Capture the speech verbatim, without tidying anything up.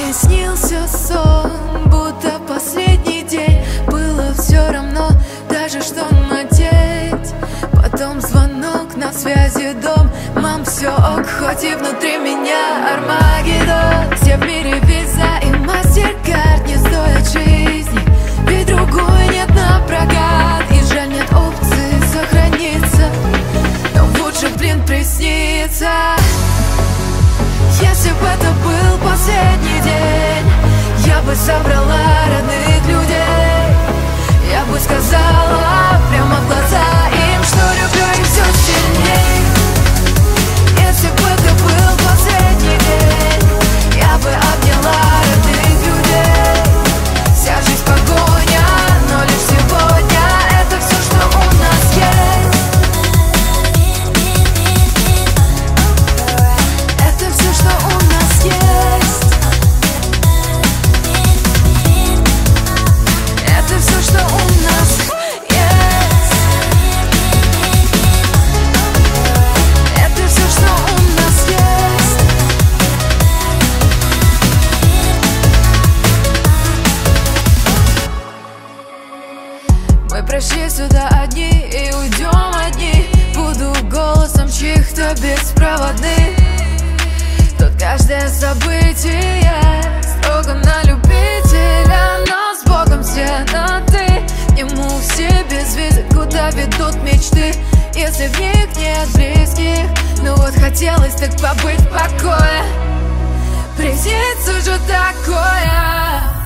Мне снился сон, будто последний день. Было все равно даже что надеть. Потом звонок, на связи дом. Мам, все ок, хоть и внутри меня Армагеддон. Все в мире виза и мастеркард не стоят жизни, ведь другой нет на прокат. И жаль, нет опции сохраниться, но лучше, блин, приснится. Если бы это был последний день, я бы собрала родных людей. Я бы сказала прямо в глаза им, что люблю их все сильней. Если бы это был последний день, я бы обняла родных людей. Вся жизнь погоня, но лишь сегодня это все, что у нас есть. Это все, что у нас есть. Это все, что у нас есть. Это все, что у нас есть. Мы пришли сюда одни и уйдем одни. Буду голосом чьих-то беспроводных. Тут каждое событие строго на любителя, но с Богом все на ты. К нему все без визы, куда ведут мечты, если в них нет близких. Ну вот хотелось так побыть в покое, приснится же такое.